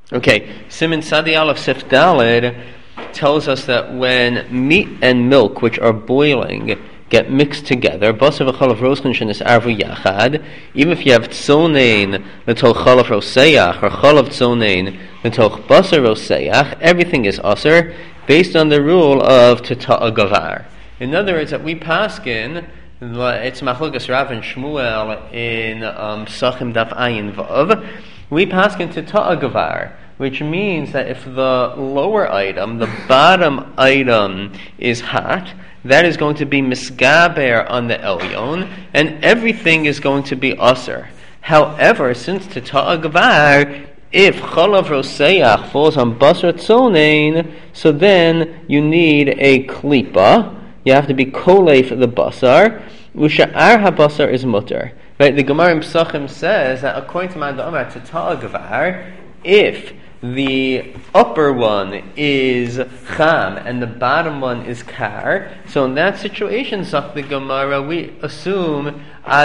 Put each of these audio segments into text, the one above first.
Okay, Siman Sadi Aleph Sif Daled tells us that when meat and milk, which are boiling, get mixed together, basar v'chalav roskin shenis arvu yachad, even if you have tzonein l'toch chalav roseach, or chalav tzonein l'toch basar roseach, everything is aser, based on the rule of tata gavar. In other words, that we paskin, it's Machlokas Rav and Shmuel in Psachim Daf Ayin Vav, we paskin tata gavar, which means that if the lower item, the bottom item, is hot, that is going to be misgaber on the elyon, and everything is going to be aser. However, since tata gavar, if chalav roseach falls on basar tzonein, so then you need a klipa. You have to be kolei for the basar. Usha'ar habasar is mutter. Right? The Gemara in Psachim says that according to Man Da'amar tata gavar, if the upper one is cham and the bottom one is kar, so in that situation, Zak the Gemara, we assume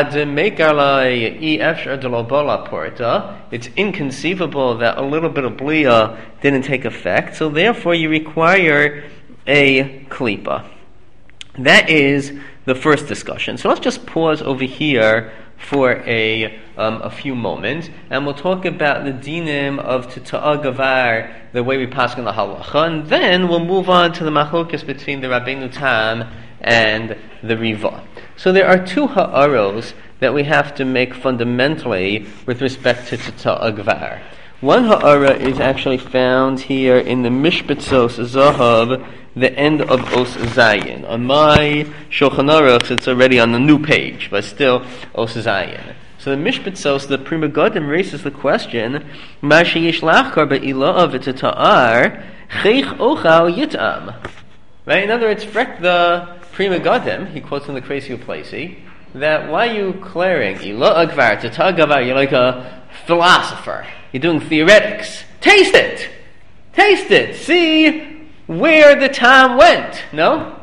it's inconceivable that a little bit of blia didn't take effect, so therefore you require a klipa. That is the first discussion. So let's just pause over here for a few moments, and we'll talk about the dinim of tata gavar, the way we pass on the halacha, and then we'll move on to the machlokas between the Rabbeinu Tam and the Riva. So there are two ha'aros that we have to make fundamentally with respect to tata gavar. One ha'ara is actually found here in the Mishpatzos Zahav, the end of Os Zayin. On my Shulchan Aruch, it's already on the new page, but still Os Zayin. So the Mishpatzos, the Pri Megadim, raises the question: Ma sheyesh lachkar be'ilah v'tata'ar cheich ochal yitam. Right? In other words, Frek the Pri Megadim, he quotes in the Kreisi Uplesi, that why are you declaring ilah agvar tatagavar? You're like a philosopher. You're doing theoretics. Taste it. Taste it. See where the time went, no?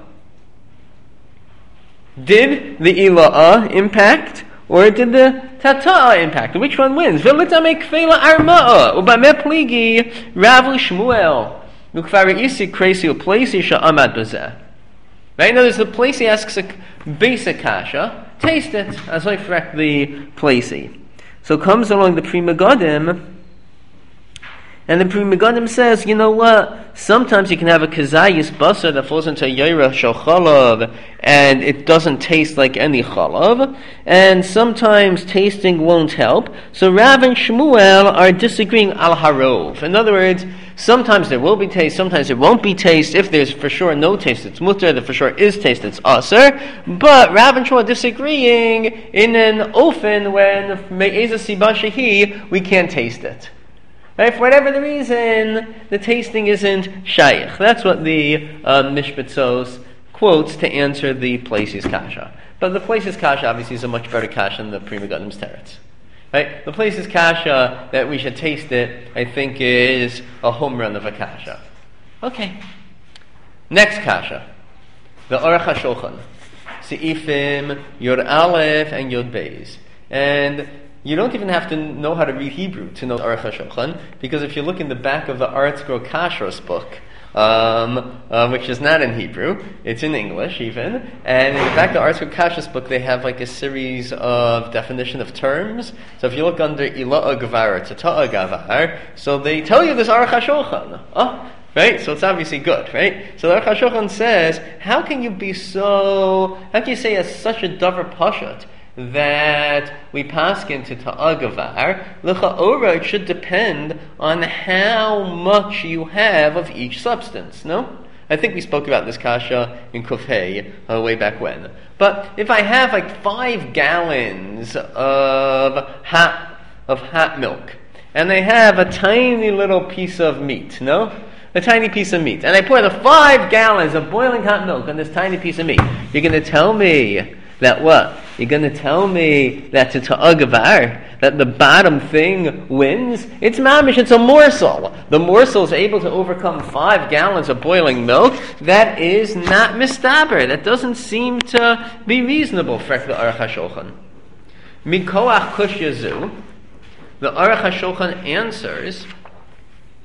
Did the ila'ah impact, or did the tata'ah impact? Which one wins? V'litamei kfeila arma'a, u'bameh pligi, Rav Shmuel, ukfari isi kreisi u'plesi sha'amad b'zeh. Right? Now, the plesi asks a basic kasha, taste it, as I frek the plesi. So comes along the Pri Megadim, and the Pri Megadim says, you know what? Sometimes you can have a kazayis basar that falls into a yaira shel chalav, and it doesn't taste like any chalav, and sometimes tasting won't help. So Rav and Shmuel are disagreeing al harov. In other words, sometimes there will be taste, sometimes there won't be taste. If there's for sure no taste, it's mutter. If for sure is taste, it's aser. But Rav and Shmuel are disagreeing in an ofen when me'eza siba shehi, we can't taste it. Right? For whatever the reason, the tasting isn't shaykh. That's what the Mishpatzos quotes to answer the Plesi's kasha. But the Plesi's kasha obviously is a much better kasha than the Pri Megadim's teretz. Right? The Plesi's kasha that we should taste it, I think, is a home run of a kasha. Okay. Next kasha. The Aruch HaShulchan. Seifim Yod Aleph and Yod Beis. And you don't even have to know how to read Hebrew to know Aruch HaShulchan, because if you look in the back of the ArtScroll Kashrus book, which is not in Hebrew, it's in English even, and in the back of the ArtScroll Kashrus book they have like a series of definition of terms. So if you look under Ila'a Gavar or Tata'a Gavar, so they tell you this Aruch HaShulchan. Right? So it's obviously good, right? So the Aruch HaShulchan says, how can you say it's such a davar pashat that we paskin to ta'agavar? L'cha'ora, it should depend on how much you have of each substance, no? I think we spoke about this kasha in Kufhei way back when. But if I have like 5 gallons of hot milk, and I have a tiny little piece of meat, no? A tiny piece of meat. And I pour the 5 gallons of boiling hot milk on this tiny piece of meat. You're going to tell me that what? You're going to tell me that to ta'agavar, that the bottom thing wins? It's mamish, it's a morsel. The morsel is able to overcome 5 gallons of boiling milk. That is not mistaber. That doesn't seem to be reasonable, frek the Aruch HaShulchan. Mikoach kush yazu, the Aruch HaShulchan answers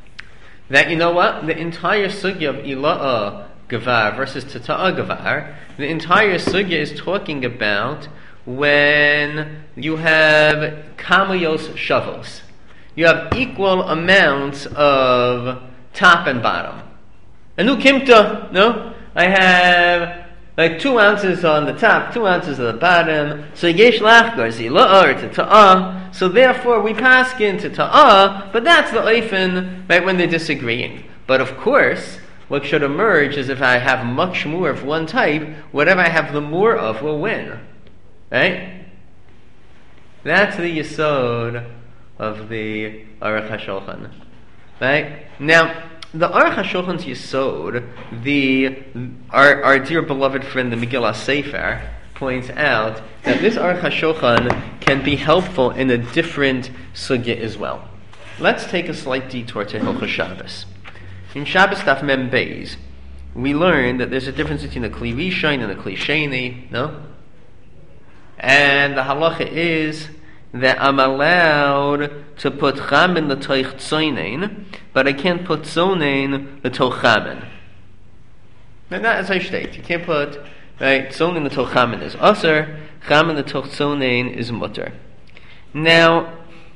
that, you know what, the entire sugya of ila'a gavar versus tata'a gavar, the entire sugya is talking about when you have kamayos shavos. You have equal amounts of top and bottom. Anu kimta, no? I have like 2 ounces on the top, 2 ounces on the bottom. So yesh lachgar zila'a or tata'a. So therefore we pass into ta'ah, but that's the oifen, right, when they're disagreeing. But of course, what should emerge is if I have much more of one type, whatever I have the more of will win. Right? That's the yesod of the Aruch HaShulchan. Right? Now, the Aruch HaShulchan's yesod, our dear beloved friend, the Megillah Sefer, points out that this Aruch HaShulchan can be helpful in a different sugya as well. Let's take a slight detour to Hilchos Shabbos. In Shabbos Daf Mem Beis, we learn that there's a difference between a Kli Rishon and a Kli Sheni, no? And the halacha is that I'm allowed to put chamin l'toich tzonein, but I can't put tzonein l'toch chamin. And that, as I state, you can't put, right, tzonein l'toch chamin is aser, chamin l'toch tzonein is mutter. Now,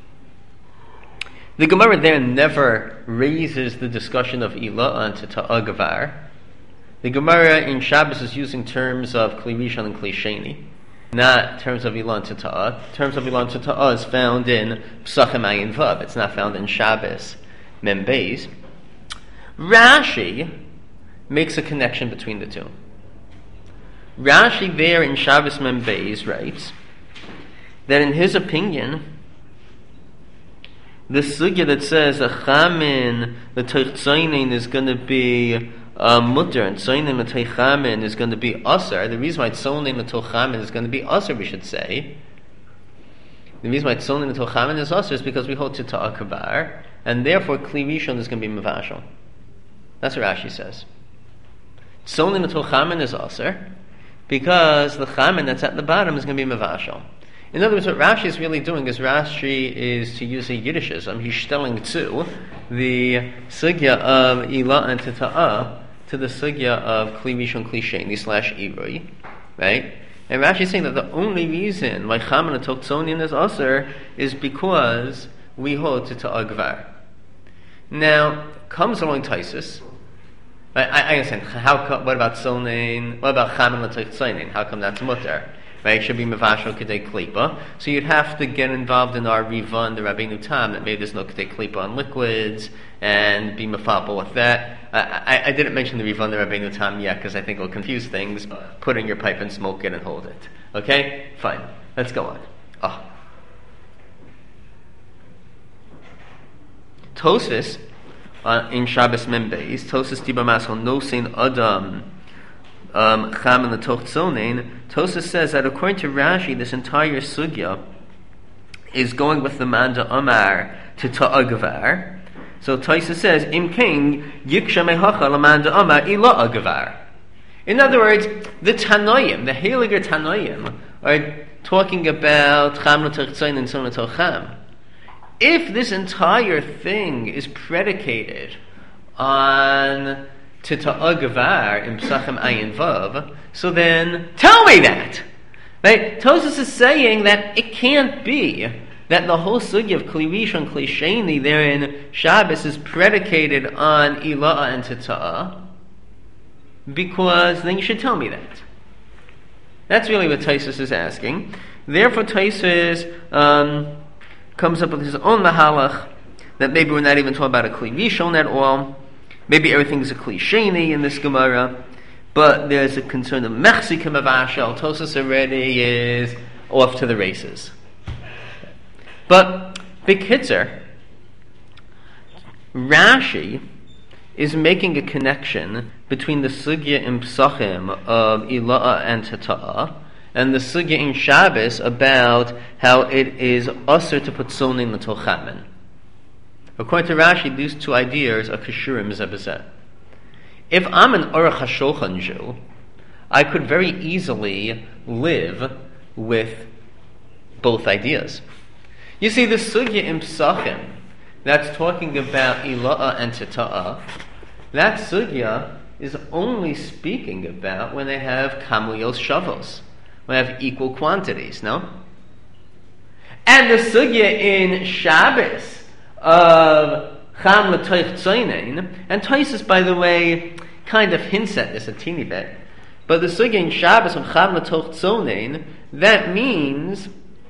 the Gemara there never raises the discussion of ila'a to ta'agavar. The Gemara in Shabbos is using terms of Kli Rishon and Kli Sheni, not terms of Ilan to Ta'ah. Terms of Ilan to Ta'ah is found in Psachim Ayin Vav. It's not found in Shabbos Mem Beis. Rashi makes a connection between the two. Rashi there in Shabbos Mem Beis writes that in his opinion, the sugya that says a chamin, the teichzainin is going to be mutter, and tzoinin the teichamin is going to be aser. The reason why tzoinin the tochamin is going to be aser, we should say, the reason why tzoinin the tochamin is aser is because we hold to ta'akabar, and therefore Kli Rishon is going to be mevashal. That's what Rashi says. Tzoinin the tochamin is aser because the chamin that's at the bottom is going to be mevashal. In other words, what Rashi is really doing is Rashi is, to use a Yiddishism, he's stelling to the sugya of Ila and Ta'ah to the sugya of Kli Rishon Kli Sheni / Irui, right? And Rashi is saying that the only reason why Chaman and Toktzonian is Aser is because we hold to Ta'ah Gvar. Now, comes along Taisus. I understand. What about Tzonin? What about Chaman and Toktzonian? How come that's mutter? Right, it should be mevashal kedei klipa. So you'd have to get involved in our Rivan, the Rabbeinu Tam, that maybe there's no kedei klipa on liquids, and be mefabel with that. I didn't mention the Rivan, the Rabbeinu Tam yet, because I think it'll confuse things. Put in your pipe and smoke it and hold it. Okay? Fine. Let's go on. Tosfos, in Shabbos Mem Beis, Tosfos Tiba Masel Nosein Adam, Cham and the Toch Tzonein, Tosfos says that according to Rashi, this entire sugya is going with the Manda Amar to Ta'agavar. So Tosfos says, Im Kain Yiksha Mehacha Lamanda Amar Ila Agavar. In other words, the Tanoim, the Heiliger Tanoim, are talking about Cham and Toch Tzonein and Tzon and Toch Cham. If this entire thing is predicated on to ta'agavar in Psachim Ayin Vav, so then tell me that. Right? Tosfos is saying that it can't be that the whole sugya of Kli Rishon Kli Sheni there in Shabbos is predicated on Ila'a and Tita'ah, because then you should tell me that. That's really what Tosfos is asking. Therefore Tosfos comes up with his own mahalach that maybe we're not even talking about a Kli Rishon at all. Maybe everything's a Kli Sheni in this Gemara, but there's a concern of Mechzik Mevashal. Tosfos already is off to the races. But B'Kitzer, Rashi is making a connection between the sugya in Psachim of Ila'a and Tata'ah and the sugya in Shabbos about how it is usher to put sonin l'tol chamen. According to Rashi, these two ideas are kashurim zebazeh. If I'm an Aruch HaShulchan Jew, I could very easily live with both ideas. You see, the sugya in Psachim that's talking about Ila'a and Tata'a, that sugya is only speaking about when they have kamlios shavos, when they have equal quantities, no? And the sugya in Shabbos of Cham L'Toich Tzoynein, and Tosfos, by the way, kind of hints at this a teeny bit, but the sugya in Shabbos of Cham L'Toich Tzoynein, that means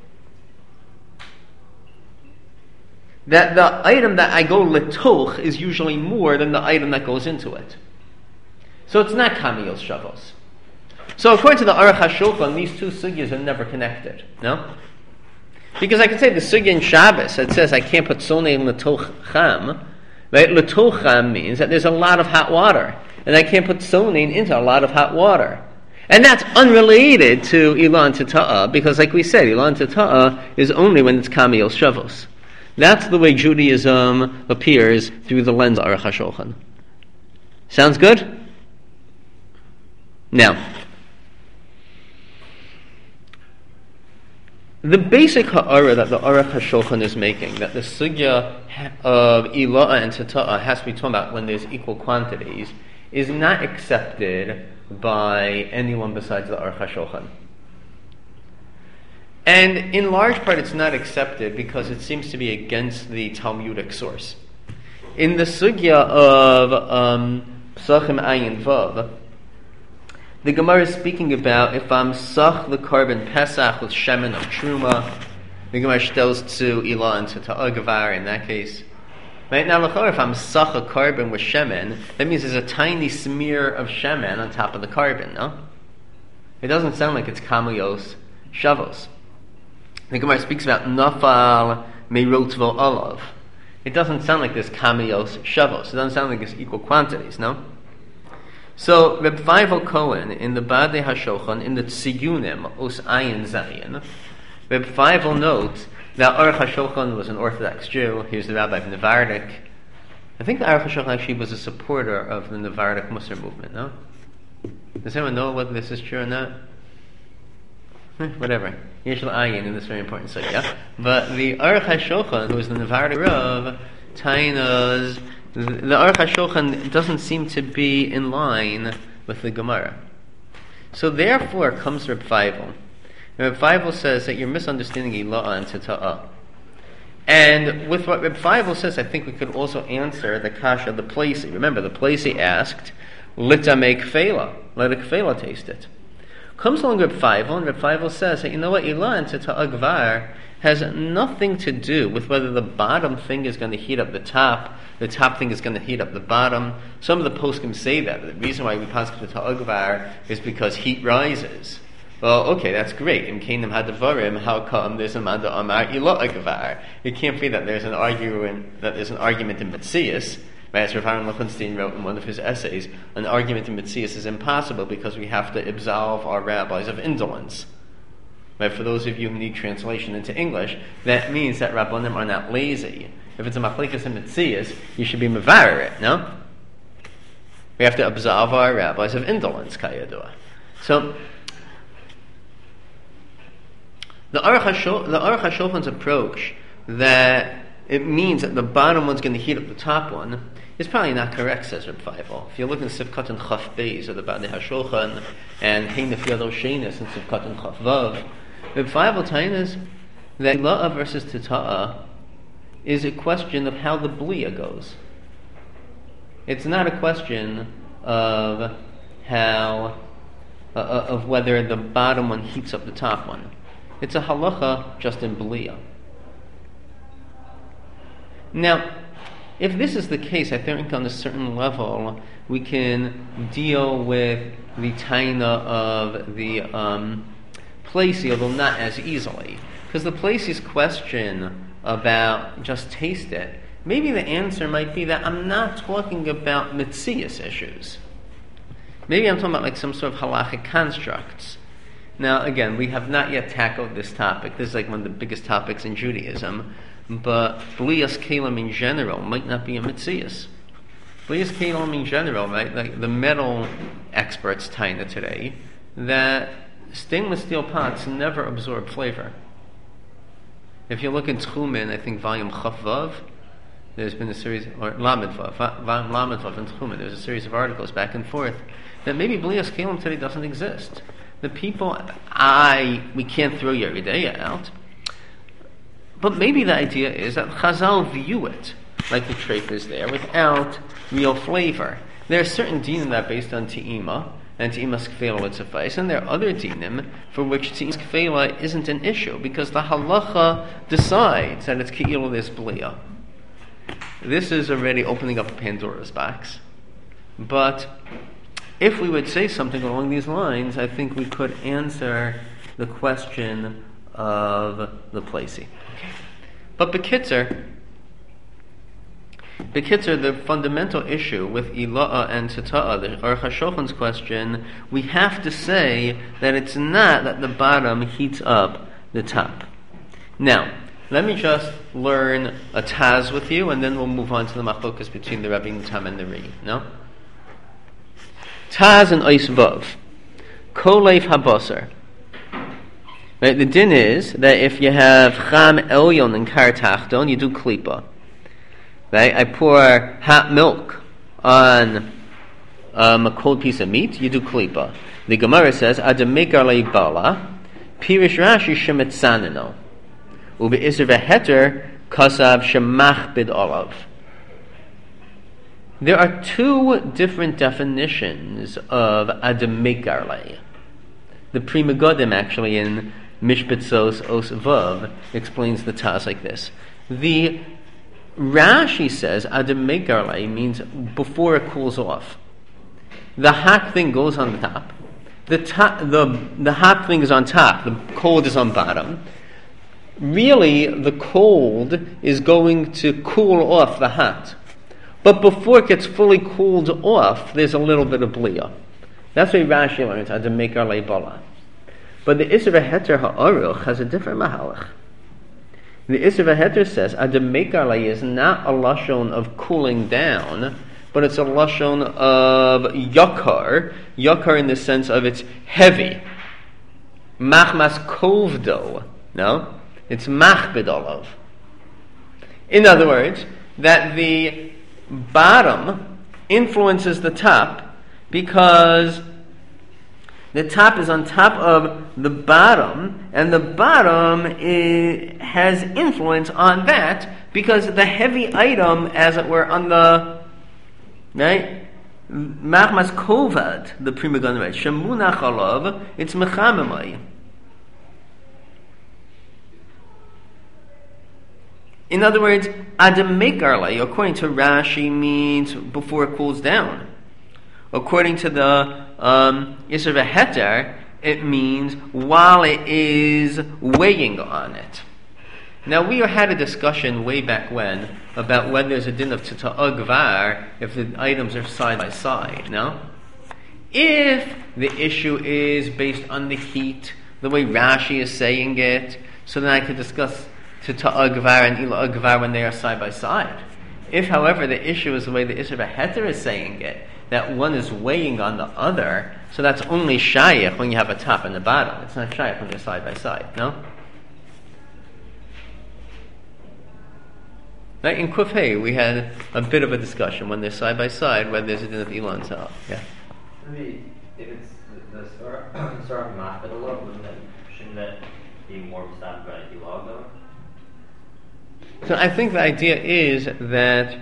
that the item that I go L'Toch is usually more than the item that goes into it. So it's not Kamiyos Shavos. So according to the Aruch HaShulchan, these two sugyas are never connected, no? Because I can say the sugya in Shabbos, it says I can't put sonei in L'toch Cham, right? L'toch Cham means that there's a lot of hot water, and I can't put sonei into a lot of hot water. And that's unrelated to Ilah and Tata'a, because like we said, Ilah and Tata'a is only when it's Kamiyos Shavos. That's the way Judaism appears through the lens of Aruch HaShulchan. Sounds good? Now, the basic ha'ara that the Aruch HaShulchan is making, that the sugya of Ila'a and Tata'a has to be talking about when there's equal quantities, is not accepted by anyone besides the Aruch HaShulchan. And in large part it's not accepted because it seems to be against the Talmudic source. In the sugya of Psachim Ayin Vav, the Gemara is speaking about if I'm sach the carbon Pesach with shemen of Truma, the Gemara tells to Ilah and to Ta'agavar in that case. Right now, if I'm sach a carbon with shemen, that means there's a tiny smear of shemen on top of the carbon, no? It doesn't sound like it's Kamiyos Shavos. The Gemara speaks about Nafal Meirotvo Olav. It doesn't sound like there's Kamiyos Shavos. It doesn't sound like there's equal quantities, no? So, Reb Feivel Cohen, in the Badei HaShulchan, in the Tziyunim, Os Ayin Zayin, Reb Feivel notes that Aruch HaShulchan was an Orthodox Jew. He was the rabbi of Navardik. I think the Aruch HaShulchan actually was a supporter of the Navardik Musar movement, no? Does anyone know whether this is true or not? Whatever. Yesh Ayin in this very important sugya. But the Aruch HaShulchan, who was the Navardik Rav, Tainas, the Aruch HaShulchan doesn't seem to be in line with the Gemara. So therefore comes Reb Feivel. Reb Feivel says that you're misunderstanding Ila'a and Tata'a. And with what Reb Feivel says, I think we could also answer the kasha, the Placey. Remember, the Placey asked, Lita make kfela. Let a kfela taste it. Comes along Reb Feivel, and Reb Feivel says that, you know what, Ilah and Tata'a Gvar has nothing to do with whether the bottom thing is going to heat up the top thing is going to heat up the bottom. Some of the poskim say that. The reason why we pass Tata'a Gvar is because heat rises. Well, okay, that's great. In Kingdom Hadavarim, how come there's a Manda Amar Ila'a Gvar? It can't be that there's an argument in Metzias. Right, as Rav Aaron Lochenstein wrote in one of his essays, an argument in Metzias is impossible because we have to absolve our rabbis of indolence. Right, for those of you who need translation into English, that means that Rabbanim are not lazy. If it's a machlekes in Metzias, you should be mevarer it, no? We have to absolve our rabbis of indolence, kayadua. So, the Aruch HaShulchan's approach that it means that the bottom one's going to heat up the top one is probably not correct, says Reb Feivel. If you look in Sivkat and Chaf Beis of the Badei HaShulchan and Heinef Yadol Shenis and Sivkat and Chaf Vav, Reb Feivel tells us that Ila'a versus Tata'a is a question of how the Bliya goes. It's not a question of how of whether the bottom one heats up the top one. It's a halacha just in Bliya. Now, if this is the case, I think on a certain level we can deal with the taina of the Placey, although not as easily. Because the Placey's question about just taste it, maybe the answer might be that I'm not talking about Metzias issues. Maybe I'm talking about like some sort of halachic constructs. Now, again, we have not yet tackled this topic. This is like one of the biggest topics in Judaism. But Blias Kalim in general might not be a Metzias. Blias Kalim in general, right? Like the metal experts taina today, that stainless steel pots never absorb flavor. If you look in Tchumen, I think volume Chaf Vav, there's been a series, or Lamed Vav and Tchumen, there's a series of articles back and forth, that maybe Blias Kelim today doesn't exist. The people, we can't throw Yeridea out, but maybe the idea is that Chazal view it like the treif is there, without real flavor. There are certain dinim that are based on Te'ima, and Te'imas Kfela would suffice, and there are other dinim for which Te'imas Kfela isn't an issue, because the halacha decides that it's Ke'ilu this Blia. This is already opening up a Pandora's box. But if we would say something along these lines, I think we could answer the question of the Placy. Okay. But Bekitzer, the fundamental issue with Ila'a and Tata'a, the Aruch HaShulchan's question, we have to say that it's not that the bottom heats up the top. Now, let me just learn a Taz with you, and then we'll move on to the machlokas between the Rabbi Tam and the Ri. No? Taz and Ois Vav. Koleif habasar. Right, the din is that if you have Cham Elyon and Kar Tachton, you do Klipa. Right? I pour hot milk on a cold piece of meat, you do klipa. The Gemara says, Adamekar leibala, Pirish Rashi shemetzanino, Ube'isr veheter kasav shemach bid olav. There are two different definitions of Adamekar le. The Pri Megadim actually in Mishpatzos Os Vav explains the Taz like this. The Rashi says Adamekar means before it cools off. The hot thing goes on the top. The hot thing is on top. The cold is on bottom. Really, the cold is going to cool off the hot. But before it gets fully cooled off, there's a little bit of blia. That's why Rashi learns Adamekar bala. But the Isra Heter Ha'aruch has a different mahalach. The Isra V'Heter says, Adamekar is not a lashon of cooling down, but it's a lashon of yakar. Yakar in the sense of it's heavy. Machmas kovdo. No? It's machbid olav. In other words, that the bottom influences the top because the top is on top of the bottom, and the bottom has influence on that because the heavy item, as it were, on the right, machmas kovad, the Pri Megadim, shemunach alav, it's mechamemai. In other words, Adamekar, according to Rashi, means before it cools down. According to the Isra V'Heter, it means while it is weighing on it. Now, we had a discussion way back when about when there's a din of Tita'ah Gvar if the items are side by side, no? If the issue is based on the heat, the way Rashi is saying it, so then I could discuss Tita'ah Gvar and Ila'ah Gvar when they are side by side. If, however, the issue is the way the Isra V'Heter is saying it, that one is weighing on the other, so that's only shayach when you have a top and a bottom. It's not shayach when they're side by side, no? Right, in Kufay, we had a bit of a discussion when they're side by side, whether there's a din of Elon Sal. Yeah? Maybe if it's the start of Machbid, shouldn't that be more stopped by Elog though? So I think the idea is that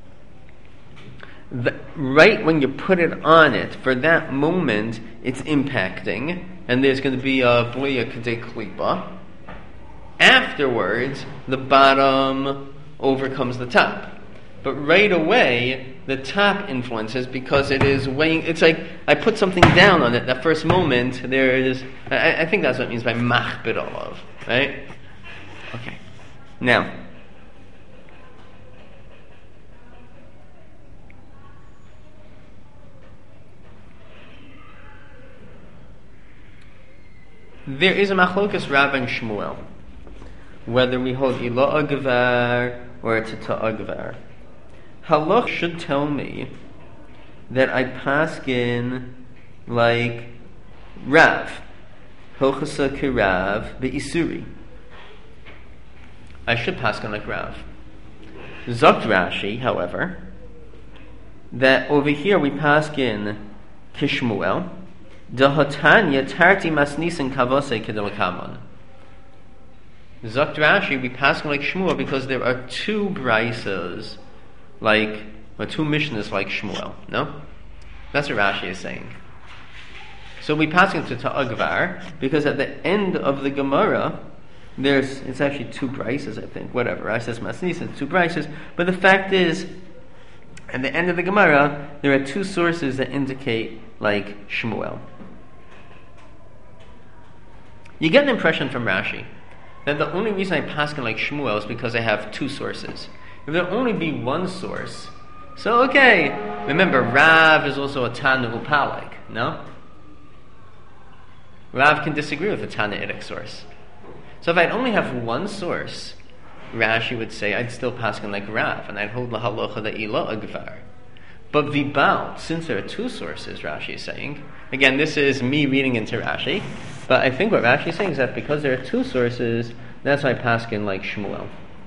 right when you put it on it, for that moment, it's impacting, and there's going to be a blia kadei klipa. Afterwards, the bottom overcomes the top. But right away, the top influences because it is weighing. It's like I put something down on it. That first moment, there is. I think that's what it means by machbid olav, right? Okay. Now. There is a machlokas Rav and Shmuel, whether we hold Ila'ah Gvar or it's a Ta'ah Gvar. Halach should tell me that I paskin like Rav, Hochasa Kirav Be'isuri. I should paskin like Rav. Zokt Rashi, however, that over here we paskin Kishmuel, Dahatanya Tarti Masnisin Kavose Kedelakamon. Zokt Rashi, we paskin like Shmuel because there are two Braisas, or two Mishnahs like Shmuel. No? That's what Rashi is saying. So we pass into Ta'agvar because at the end of the Gemara, it's actually two Brises, I think. Whatever. I says Masnis, it's two Brises. But the fact is, at the end of the Gemara, there are two sources that indicate like Shmuel. You get an impression from Rashi that the only reason I pass like Shmuel is because I have two sources. If there only be one source, so okay. Remember, Rav is also a Tana Upalik, no? Rav can disagree with the Tanaitic source. So if I'd only have one source, Rashi would say I'd still pass like Rav, and I'd hold the halacha that ila agvar. But vibal, since there are two sources, Rashi is saying, again, this is me reading into Rashi, but I think what Rashi is saying is that because there are two sources, that's why I pass like Shmuel.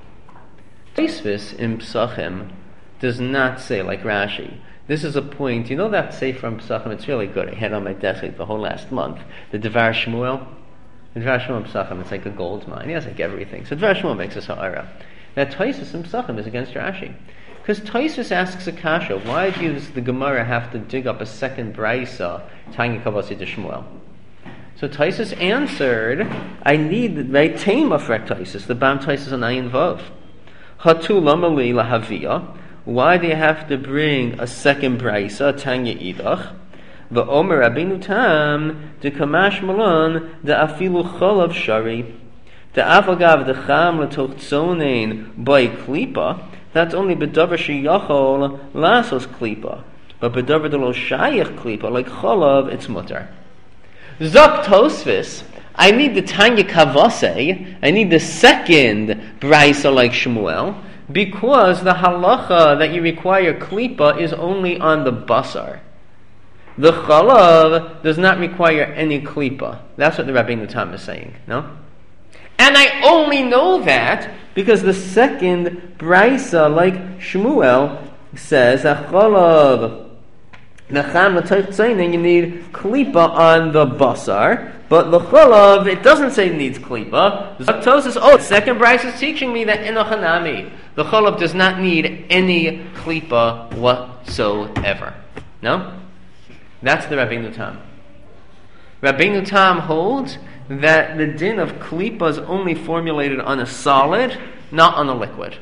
Tosfos in Psachim does not say like Rashi. This is a point, you know that Sefer from Psachim, it's really good. I had it on my desk like the whole last month. The Devar Shmuel. The Devar Shmuel in Psachim, it's like a gold mine. He has like everything. So Devar Shmuel makes us ha'ara. Now Tosfos in Psachim is against Rashi. Because Tosfos asks a kasha, why does the Gemara have to dig up a second Braisa, Tanya Kavasi to Shmuel? So Tosfos answered, I need the Tema for Tosfos, the Bam Tosfos on Ayin Vav. Hatu lamali lahaviyah. Why do you have to bring a second Braisa, Tanya Idach? The Omer Rabbeinu Tam, the Kamash Malon, the Afilu Cholav Shari, the Avagav, the Cham, Latoch Tzonein, by Klipa, that's only Bedavar Shiyachol, Lasos Klipa. But Bedavar de Lo Shayach Klipa, like Cholav, it's Mutter. Zok Tosfos, I need the Tanya Kavase, I need the second Braisa like Shmuel, because the halacha that you require klipa is only on the basar. The chalav does not require any klipa. That's what the Rabbeinu Tam is saying, no? And I only know that because the second Braisa, like Shmuel, says that chalav, nacham l'taytzayin, you need klipa on the basar. But the chalav, it doesn't say it needs klipa. Zok says, the second Braisa is teaching me that inochanami, the chalav does not need any klipa whatsoever. No? That's the Rabbeinu Tam. Rabbeinu Tam holds that the din of klipa is only formulated on a solid, not on a liquid.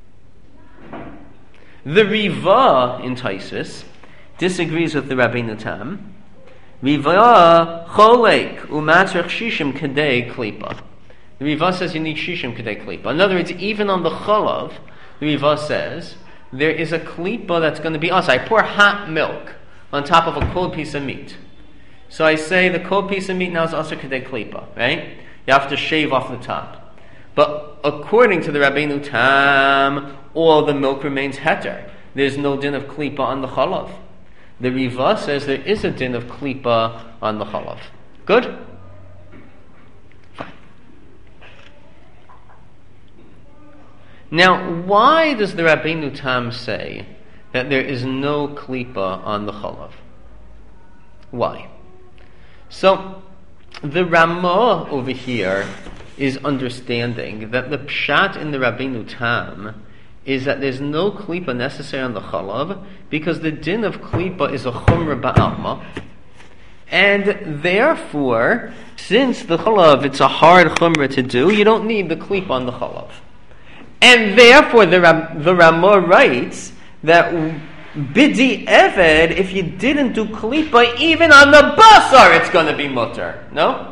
The Riva in Tosfos disagrees with the Rabbeinu Tam. Riva cholek umatzrich shishim kadei klipa. The Riva says you need shishim kadei klipa. In other words, even on the chalav, the Riva says there is a klipa that's going to be us. I pour hot milk on top of a cold piece of meat. So I say the cold piece of meat now is also kadei klipa, right? You have to shave off the top. But according to the Rabbeinu Tam, all the milk remains heter. There's no din of klipa on the chalav. The Riva says there is a din of klipa on the chalav. Good? Fine. Now, why does the Rabbeinu Tam say that there is no klipa on the chalav? Why? So, the Ramah over here is understanding that the pshat in the Rabbeinu Tam is that there's no klipa necessary on the chalav because the din of klipa is a chumra ba'alma, and therefore, since the chalav it's a hard chumra to do, you don't need the klipa on the chalav, and therefore the Ramah writes that bidi eved, if you didn't do klipa even on the basar, it's going to be mutter. No.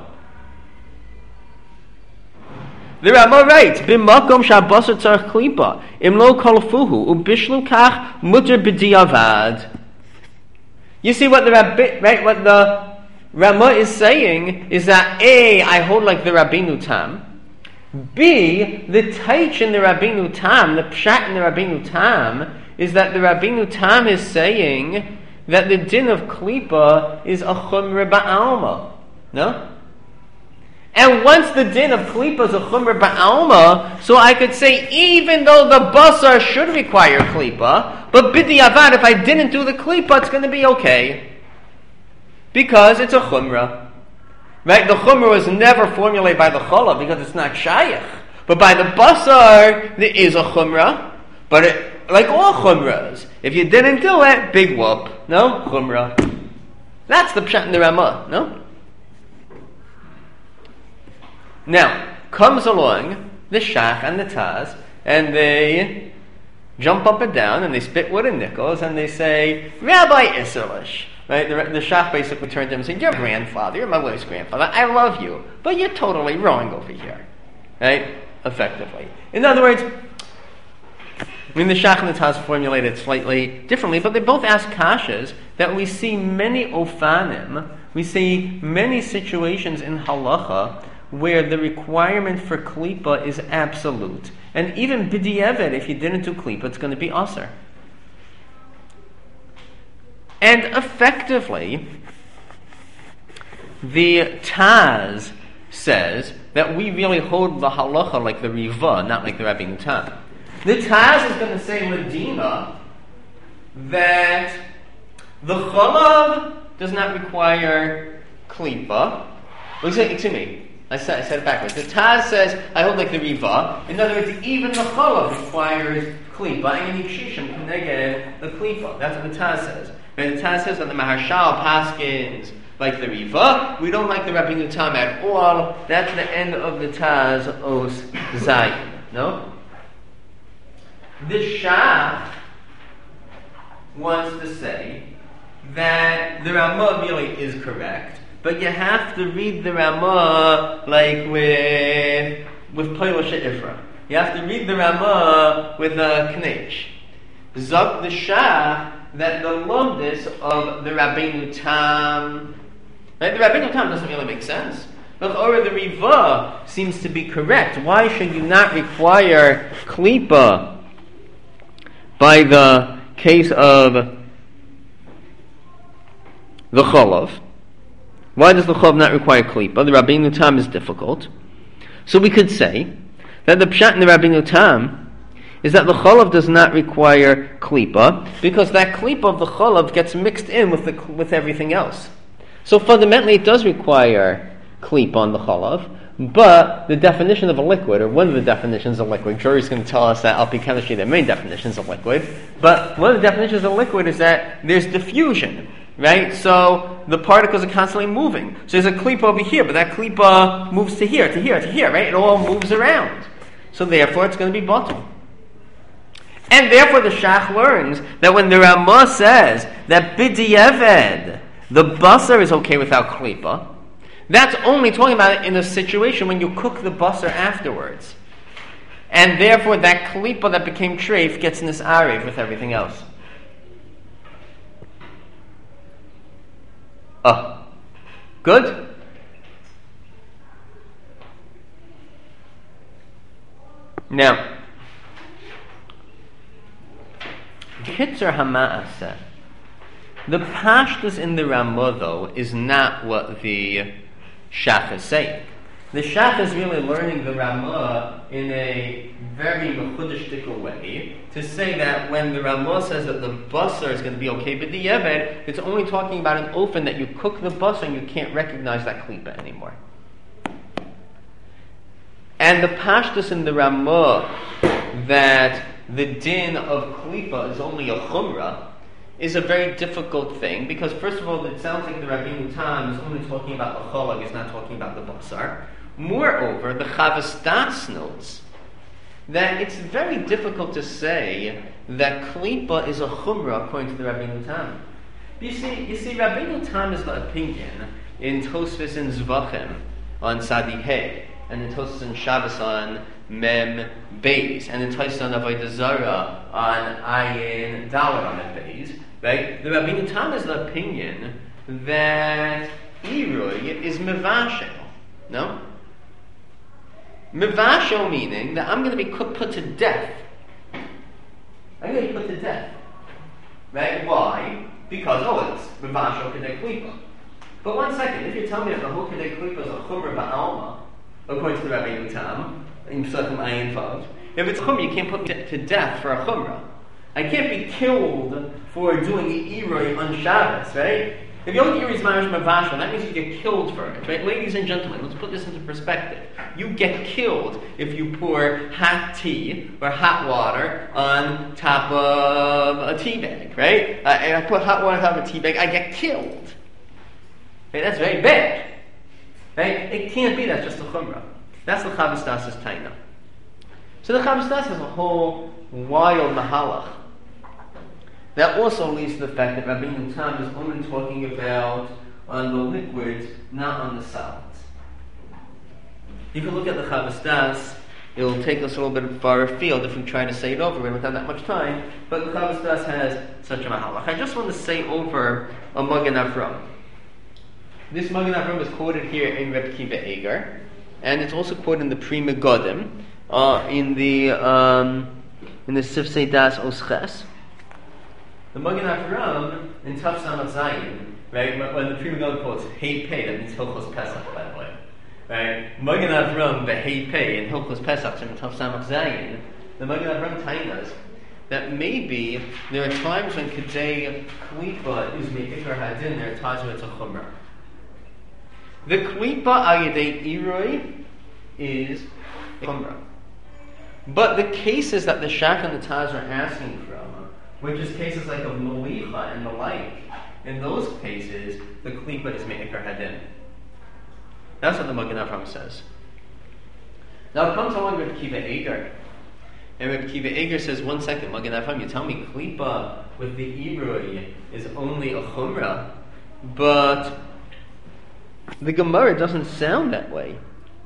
The Ramah writes, "B'makom shabasar tzarich klipa, im lo kolfuhu ubishlu kach mutter b'diavad." You see what what the Ramah is saying is that A, I hold like the Rabbeinu Tam. B, the taich in the Rabbeinu Tam, the pshat in the Rabbeinu Tam, is that the Rabbeinu Tam is saying that the din of klipa is a chumra ba'alma. No. And once the din of klipa is a chumra ba'alma, so I could say even though the basar should require klipa, but b'diavad, if I didn't do the klipa, it's going to be okay. Because it's a chumra. Right? The chumra was never formulated by the cholov because it's not shayach. But by the basar, there is a chumra. But like all chumras, if you didn't do it, big whoop. No? Chumra. That's the pshat in the Ramah. No? Now, comes along the Shach and the Taz, and they jump up and down, and they spit wood and nickels, and they say, Rabbi Isserlish. Right? The Shach basically turned to him and said, your grandfather, you're my wife's grandfather, I love you, but you're totally wrong over here. Right? Effectively. In other words, the Shach and the Taz formulate it slightly differently, but they both ask kashas that we see many ofanim, we see many situations in halacha where the requirement for klipa is absolute. And even b'di'evet, if you didn't do klipa, it's going to be aser. And effectively, the Taz says that we really hold the halacha like the Riva, not like the Rabbeinu Tam. The Taz is going to say Medina that the chalav does not require klipa. Excuse me. I said it backwards. The Taz says, I hold like the Riva. In other words, even the chalav requires klipa. And yikshishim keneged the klipa. That's what the Taz says. And the Taz says that the Maharshal paskins like the Riva. We don't like the Rabbeinu Tam at all. That's the end of the Taz Os Zayin. No? The Shach wants to say that the Ramah really is correct, but you have to read the Ramah like with Polish Ifra. You have to read the Ramah with a knech. Zok the Shach that the lumdis of the Rabbeinu Tam, right? The Rabbeinu Tam doesn't really make sense. But the Riva seems to be correct. Why should you not require klipa by the case of the chalav? Why does the chalav not require klipa? The Rabbeinu Tam is difficult. So we could say that the pshat in the Rabbeinu Tam is that the chalav does not require klipa because that klipa of the chalav gets mixed in with everything else. So fundamentally it does require klipa on the chalav, but the definition of a liquid, or one of the definitions of liquid, Jory's going to tell us that Alpi chemistry there are many definitions of liquid, but one of the definitions of liquid is that there's diffusion, right? So the particles are constantly moving. So there's a klipa over here, but that klipa moves to here, to here, to here, right? It all moves around. So therefore it's going to be bottle. And therefore the Shach learns that when the Ramah says that b'di'eved, the basar is okay without klipa, that's only talking about it in a situation when you cook the basar afterwards. And therefore that klipa that became treif gets nisarev with everything else. Good? Now, Kitzer Hama'aseh. The pashtus in the Ramah, though, is not what the Shach is saying. The Shach is really learning the Ramah in a very mechudishtikal way to say that when the Ramah says that the basar is going to be okay, but the yeved, it's only talking about an ofen that you cook the basar and you can't recognize that klipa anymore. And the pashtus in the Ramah that the din of klipa is only a chumrah is a very difficult thing because first of all it sounds like the Rabbeinu Tam is only talking about the cholag, it's not talking about the basar. Moreover, the Chavas Das notes that it's very difficult to say that klipa is a chumrah according to the Rabbeinu Tam. You see, Rabbeinu Tam is the opinion in Tosfos and Zvachim on Sadi Hey, and in Tosfos and Shabbos on Mem Beis, and in Tosfos on Avodah Zarah on Ayin Daled on Mem Beis. Right? The Rabbeinu Tam is the opinion that Irui is mevashel. No? Mevashel meaning that I'm going to be put to death. I'm going to be put to death. Right? Why? Because, it's mevashel kedei klipa. But one second, if you tell me that the whole kedei klipa is a chumrah ba'alma, according to the Rabbeinu Tam, in Pesachim Ayin Vav. If it's chumrah, you can't put me to death for a chumrah. I can't be killed for doing the Iroi on Shabbos, right? If you don't Iroi Zmarish Mavashal, that means you get killed for it, right? Ladies and gentlemen, let's put this into perspective. You get killed if you pour hot tea or hot water on top of a tea bag, right? I put hot water on top of a tea bag, I get killed. Right? That's very bad. Right? It can't be that's just a chumrah. That's the Chavos Das' taina. So the Chavos Das has a whole wild mahalach. That also leads to the fact that Rabbeinu Tam is only talking about on the liquids, not on the solids. You can look at the Chavos Das. It'll take us a little bit far afield if we try to say it over. We don't have that much time. But the Chavos Das has such a mahalach. I just want to say over a Magen Avraham. This Magen Avraham is quoted here in Reb Kiva Eger, and it's also quoted in the Pri Megadim, in the Sifsei Das Osches. The Magen Avraham in Tav Samach Zayin, right? When the Pri Megadim quotes Hey Pei, that means Hilchos Pesach, by the way, right? Magen Avraham the Hey Pei in Hilchos Pesach in Tav Samach Zayin. The Magen Avraham tainas that maybe there are times when Kedei Klipa is Me'ikar Hadin, there are times when it's a Chumrah. The Klipa Ayidei Iroi is Chumrah. But the cases that the Shach and the Taz are asking from, which is cases like of Molicha and the like, in those cases, the Klipa is Me'ikar Hadin. That's what the Magen Avraham says. Now it comes along with Kiva Eger. And Reb Kiva Eger says, 1 second, Magen Avraham, you tell me Klipa with the Iroi is only a Chumrah, but the Gemara doesn't sound that way.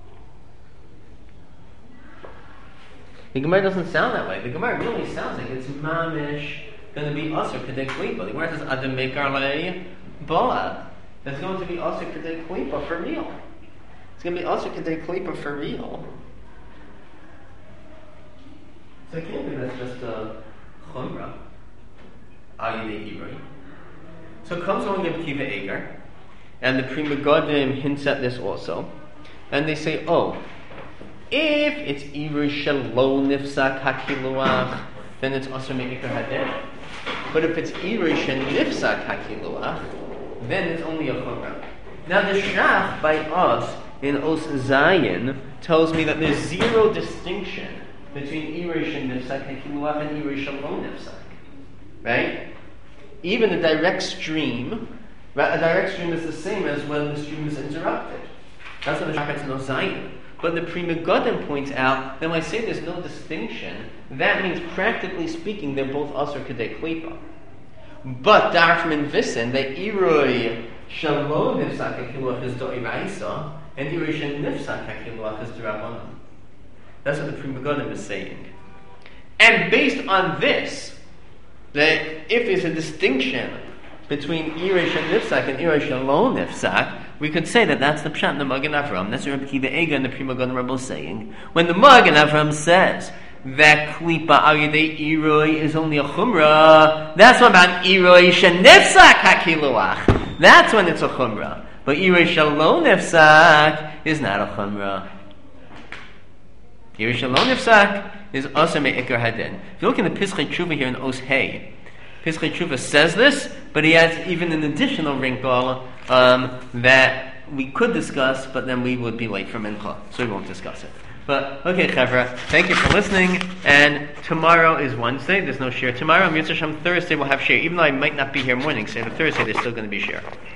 The Gemara doesn't sound that way. The Gemara really sounds like it's mamish going to be asur kedei klipa. The Gemara says adam mekar le bala. It's going to be asur kedei klipa for real. It's going to be asur kedei klipa for real. So it can't be that's just a chumrah. Ayidei iroi. So it comes along Reb Kiva Eger, and the Pri Megadim hints at this also, and they say, oh, if it's Iroi Shelo Nifsak HaKiluach, then it's also Me'ikar Hadin. But if it's Iroi Shenifsak HaKiluach, then it's only a Chumrah. Now the Shach by us in Os Zayin tells me that there's zero distinction between Iroi Shenifsak HaKiluach and Iroi Shelo Nifsak. Right? Even a direct stream is the same as when the stream is interrupted. That's what the Shach has in Os Zayin. But the Pri Megadim points out that when I say there's no distinction, that means practically speaking they're both asur kedei klipa. But Darfman Vissen, that Iroi Shelo Nifsak HaKiluach is Do'iraisa, and Iroi Shenifsak HaKiluach is D'Rabbanan. That's what the Pri Megadim is saying. And based on this, that if there's a distinction between Iroi Shenifsak and Iroi Shelo Nifsak, we could say that that's the pshat in the Magen Avraham. That's what Reb Kiva Eger and the Pri Megadim are both saying. When the Magen Avraham says that Klipa Ayidei Iroi is only a Chumrah, that's what about Iroi Shenifsak HaKiluach. That's when it's a Chumrah. But Iroi Shelo Nifsak is not a Chumrah. Iroi Shelo Nifsak is also Me'ikar Hadin. If you look in the Pischei Tshuva here in Os Hey, Pischei Tshuva says this, but he adds even an additional wrinkle that we could discuss, but then we would be late for Mincha, so we won't discuss it. But, okay, Chevra, thank you for listening, and tomorrow is Wednesday, there's no share tomorrow, and Mitzvah Shem Thursday we'll have share, even though I might not be here morning, say the Thursday there's still going to be share.